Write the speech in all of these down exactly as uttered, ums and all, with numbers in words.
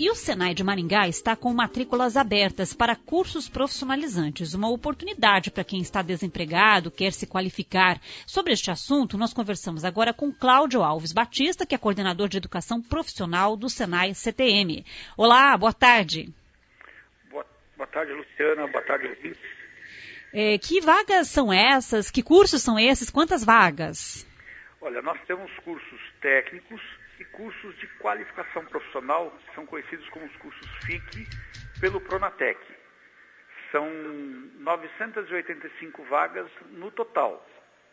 E o Senai de Maringá está com matrículas abertas para cursos profissionalizantes, uma oportunidade para quem está desempregado, quer se qualificar. Sobre este assunto, nós conversamos agora com Cláudio Alves Batista, que é coordenador de educação profissional do Senai C T M. Olá, boa tarde. Boa, boa tarde, Luciana. Boa tarde, ouvintes. É, que vagas são essas? Que cursos são esses? Quantas vagas? Olha, nós temos cursos técnicos e cursos de qualificação profissional, que são conhecidos como os cursos F I C, pelo Pronatec. São novecentas e oitenta e cinco vagas no total.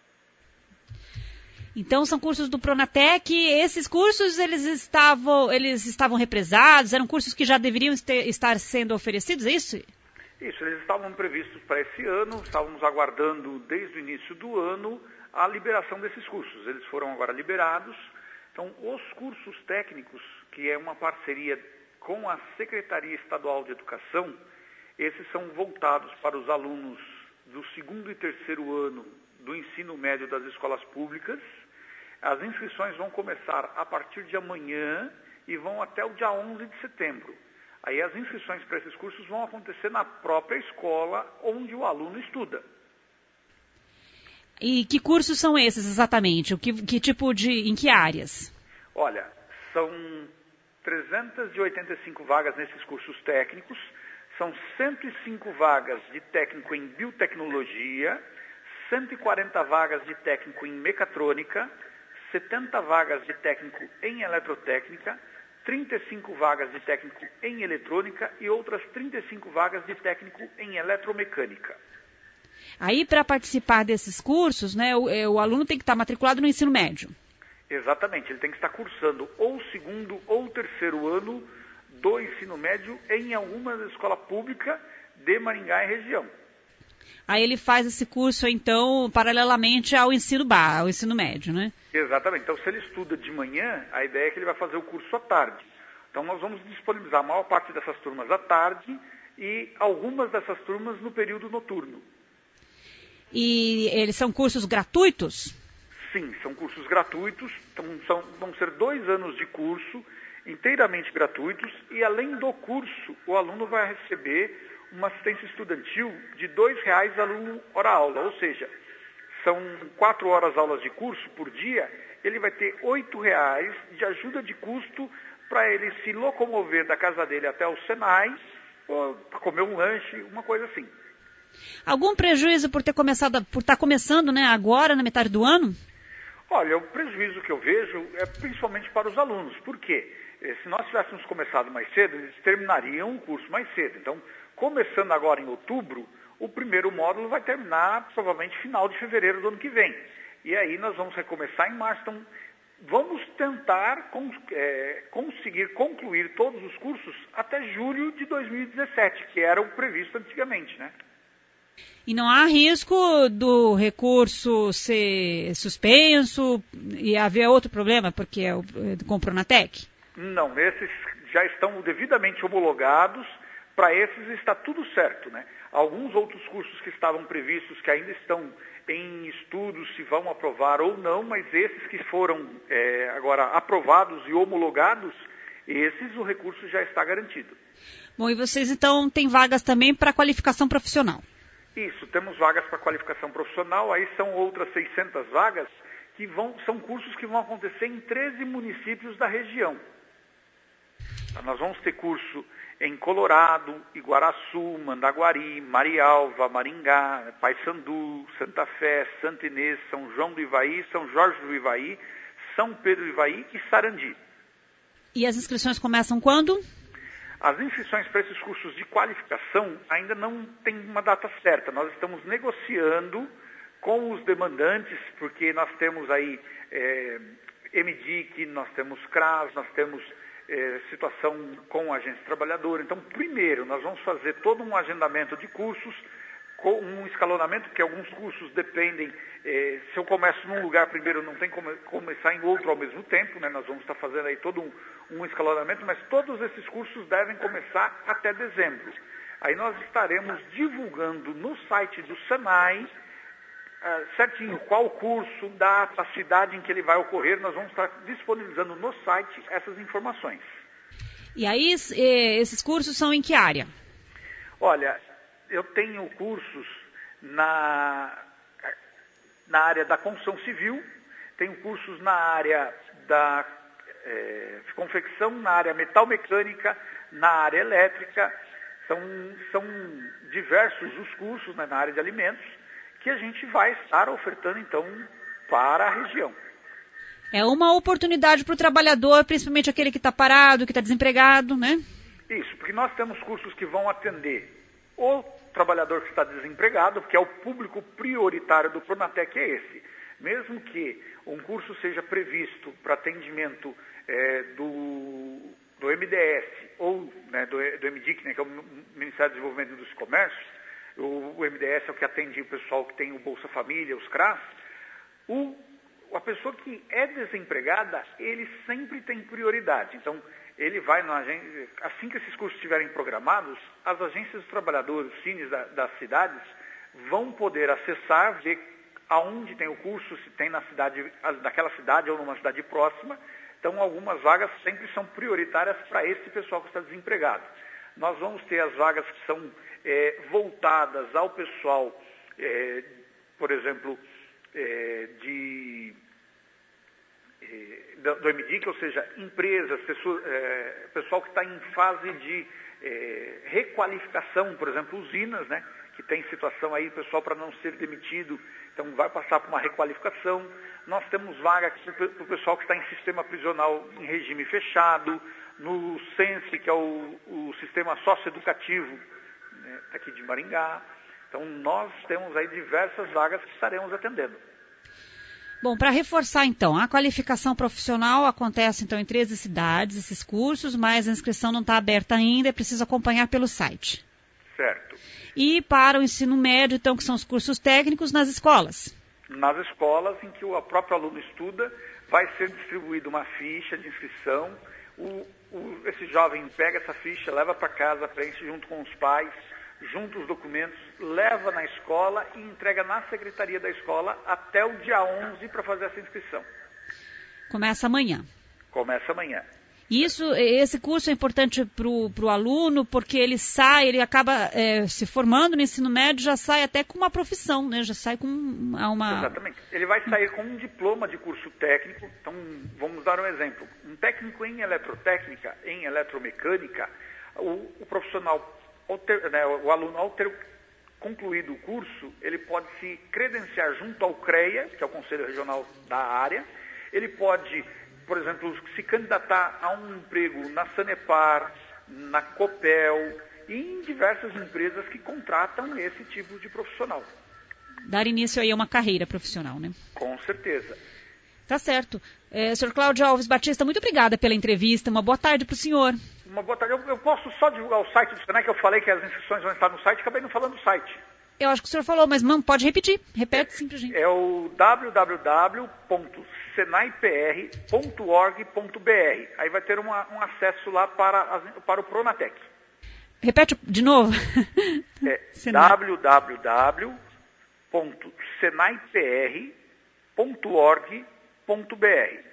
Então, são cursos do Pronatec. Esses cursos, eles estavam, eles estavam represados? Eram cursos que já deveriam ter, estar sendo oferecidos, é isso? Isso, eles estavam previstos para esse ano, estávamos aguardando desde o início do ano a liberação desses cursos. Eles foram agora liberados. Então, os cursos técnicos, que é uma parceria com a Secretaria Estadual de Educação, esses são voltados para os alunos do segundo e terceiro ano do ensino médio das escolas públicas. As inscrições vão começar a partir de amanhã e vão até o dia onze de setembro. Aí as inscrições para esses cursos vão acontecer na própria escola onde o aluno estuda. E que cursos são esses exatamente? O que, que tipo de, em que áreas? Olha, são trezentas e oitenta e cinco vagas nesses cursos técnicos, são cento e cinco vagas de técnico em biotecnologia, cento e quarenta vagas de técnico em mecatrônica, setenta vagas de técnico em eletrotécnica, trinta e cinco vagas de técnico em eletrônica e outras trinta e cinco vagas de técnico em eletromecânica. Aí, para participar desses cursos, né, o, o aluno tem que estar matriculado no ensino médio. Exatamente, ele tem que estar cursando ou o segundo ou o terceiro ano do ensino médio em alguma escola pública de Maringá e região. Aí ele faz esse curso, então, paralelamente ao ensino bar, ao ensino médio, né? Exatamente, então se ele estuda de manhã, a ideia é que ele vai fazer o curso à tarde. Então nós vamos disponibilizar a maior parte dessas turmas à tarde e algumas dessas turmas no período noturno. E eles são cursos gratuitos? Sim, são cursos gratuitos, então são, vão ser dois anos de curso, inteiramente gratuitos, e além do curso, o aluno vai receber uma assistência estudantil de dois reais aluno hora aula, ou seja, são quatro horas aulas de curso por dia, ele vai ter oito reais de ajuda de custo para ele se locomover da casa dele até o Senai, ou para comer um lanche, uma coisa assim. Algum prejuízo por ter começado, por estar começando, né, agora, na metade do ano? Olha, o prejuízo que eu vejo é principalmente para os alunos. Por quê? Se nós tivéssemos começado mais cedo, eles terminariam o curso mais cedo. Então, começando agora em outubro, o primeiro módulo vai terminar provavelmente final de fevereiro do ano que vem. E aí nós vamos recomeçar em março. Então, vamos tentar cons- é, conseguir concluir todos os cursos até julho de dois mil e dezessete, que era o previsto antigamente, né? E não há risco do recurso ser suspenso e haver outro problema, porque é o, com o Pronatec? Não, esses já estão devidamente homologados, para esses está tudo certo, né? Alguns outros cursos que estavam previstos, que ainda estão em estudos se vão aprovar ou não, mas esses que foram é, agora aprovados e homologados, esses o recurso já está garantido. Bom, e vocês então têm vagas também para qualificação profissional? Isso, temos vagas para qualificação profissional, aí são outras seiscentas vagas, que vão, são cursos que vão acontecer em treze municípios da região. Nós vamos ter curso em Colorado, Iguaraçu, Mandaguari, Marialva, Maringá, Paissandu, Santa Fé, Santa Inês, São João do Ivaí, São Jorge do Ivaí, São Pedro do Ivaí e Sarandi. E as inscrições começam quando? As inscrições para esses cursos de qualificação ainda não tem uma data certa. Nós estamos negociando com os demandantes, porque nós temos aí é, M D I C, nós temos C R A S, nós temos é, situação com a agência trabalhadora. Então, primeiro, nós vamos fazer todo um agendamento de cursos, com um escalonamento, porque alguns cursos dependem, eh, se eu começo num lugar primeiro, não tem como começar em outro ao mesmo tempo, né? Nós vamos estar fazendo aí todo um, um escalonamento, mas todos esses cursos devem começar até dezembro. Aí nós estaremos divulgando no site do Senai, ah, certinho, qual curso, data, cidade em que ele vai ocorrer, nós vamos estar disponibilizando no site essas informações. E aí, esses cursos são em que área? Olha, eu tenho cursos na, na área da construção civil, tenho cursos na área da é, confecção, na área metalmecânica, na área elétrica. São, são diversos os cursos, né, na área de alimentos que a gente vai estar ofertando, então, para a região. É uma oportunidade para o trabalhador, principalmente aquele que está parado, que está desempregado, né? Isso, porque nós temos cursos que vão atender o trabalhador que está desempregado, que é o público prioritário do Pronatec, é esse. Mesmo que um curso seja previsto para atendimento é, do, do M D S ou né, do, do M D I C, né, que é o Ministério do Desenvolvimento dos Comércios, o, o M D S é o que atende o pessoal que tem o Bolsa Família, os C R A S, o, a pessoa que é desempregada, ele sempre tem prioridade. Então, ele vai, na agência, assim que esses cursos estiverem programados, as agências dos trabalhadores, os cines da, das cidades, vão poder acessar, ver aonde tem o curso, se tem na cidade, naquela cidade ou numa cidade próxima. Então, algumas vagas sempre são prioritárias para esse pessoal que está desempregado. Nós vamos ter as vagas que são é, voltadas ao pessoal, é, por exemplo, é, de... do M D I C, ou seja, empresas, pessoas, é, pessoal que está em fase de é, requalificação, por exemplo, usinas, né, que tem situação aí, pessoal para não ser demitido, então vai passar por uma requalificação. Nós temos vaga para o pessoal que está em sistema prisional em regime fechado, no SENSE, que é o, o sistema socioeducativo, né, aqui de Maringá. Então nós temos aí diversas vagas que estaremos atendendo. Bom, para reforçar então, a qualificação profissional acontece então em treze cidades, esses cursos, mas a inscrição não está aberta ainda, é preciso acompanhar pelo site. Certo. E para o ensino médio, então, que são os cursos técnicos nas escolas? Nas escolas em que o próprio aluno estuda, vai ser distribuída uma ficha de inscrição, o, o, esse jovem pega essa ficha, leva para casa, preenche junto com os pais, junta os documentos, leva na escola e entrega na secretaria da escola até o dia onze para fazer essa inscrição. Começa amanhã. Começa amanhã. Isso, esse curso é importante para o aluno, porque ele sai, ele acaba é, se formando no ensino médio, já sai até com uma profissão, né? Já sai com uma... Exatamente. Ele vai sair com um diploma de curso técnico. Então, vamos dar um exemplo. Um técnico em eletrotécnica, em eletromecânica, o, o profissional... Ter, né, o aluno, ao ter concluído o curso, ele pode se credenciar junto ao CREA, que é o Conselho Regional da área. Ele pode, por exemplo, se candidatar a um emprego na Sanepar, na Copel e em diversas empresas que contratam esse tipo de profissional. Dar início aí a uma carreira profissional, né? Com certeza. Tá certo. É, senhor Cláudio Alves Batista, muito obrigada pela entrevista. Uma boa tarde para o senhor. Uma boa tarde. Eu, eu posso só divulgar o site do Senai, que eu falei que as inscrições vão estar no site, acabei não falando do site. Eu acho que o senhor falou, mas não, pode repetir. Repete sim pra gente. É o w w w ponto senai p r ponto org ponto b r. Aí vai ter uma, um acesso lá para, as, para o Pronatec. Repete de novo. É w w w ponto senai p r ponto org ponto b r.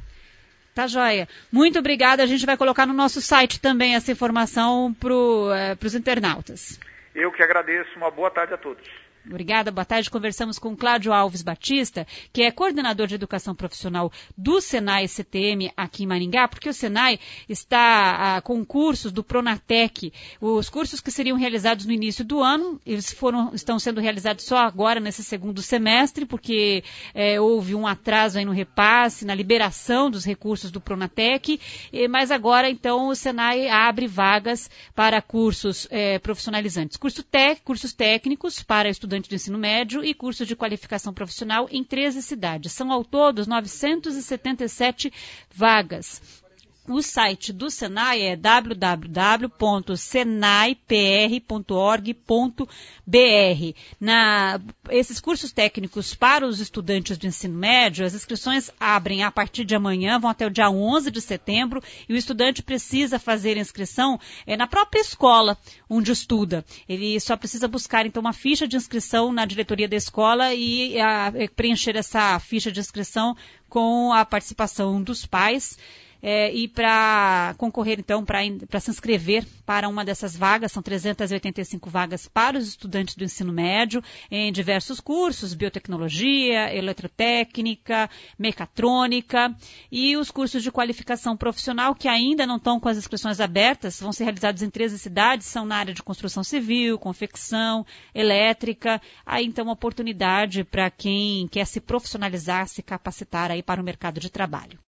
Tá joia. Muito obrigada. A gente vai colocar no nosso site também essa informação para é, os internautas. Eu que agradeço. Uma boa tarde a todos. Obrigada, boa tarde. Conversamos com Cláudio Alves Batista, que é coordenador de educação profissional do Senai C T M aqui em Maringá, porque o Senai está ah, com cursos do Pronatec. Os cursos que seriam realizados no início do ano, eles foram, estão sendo realizados só agora, nesse segundo semestre, porque eh, houve um atraso aí no repasse, na liberação dos recursos do Pronatec, eh, mas agora, então, o Senai abre vagas para cursos eh, profissionalizantes. Curso tec, cursos técnicos para estudantes de ensino médio e curso de qualificação profissional em treze cidades. São ao todo novecentas e setenta e sete vagas. O site do Senai é w w w ponto senai p r ponto org ponto b r. Na, esses cursos técnicos para os estudantes de ensino médio, as inscrições abrem a partir de amanhã, vão até o dia onze de setembro, e o estudante precisa fazer a inscrição é, na própria escola onde estuda. Ele só precisa buscar, então, uma ficha de inscrição na diretoria da escola e a, preencher essa ficha de inscrição com a participação dos pais. É, e para concorrer, então, para se inscrever para uma dessas vagas, são trezentas e oitenta e cinco vagas para os estudantes do ensino médio, em diversos cursos, biotecnologia, eletrotécnica, mecatrônica, e os cursos de qualificação profissional, que ainda não estão com as inscrições abertas, vão ser realizados em treze cidades, são na área de construção civil, confecção, elétrica. Aí, então, uma oportunidade para quem quer se profissionalizar, se capacitar aí para o mercado de trabalho.